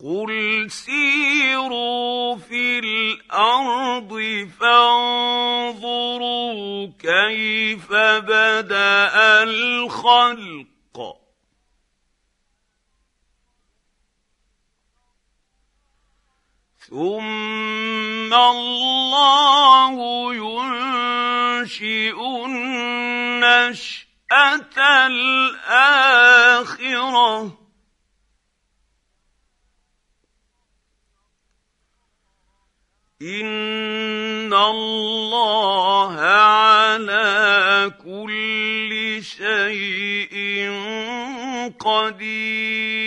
قُلْ سِيرُوا فِي الْأَرْضِ فَانظُرُوا كَيْفَ بَدَأَ الْخَلْقَ ثُمَّ اللَّهُ يُنشِئُ النَّشْأَةَ الْآخِرَةَ إِنَّ اللَّهَ عَلَىٰ كُلِّ شَيْءٍ قَدِيرٌ.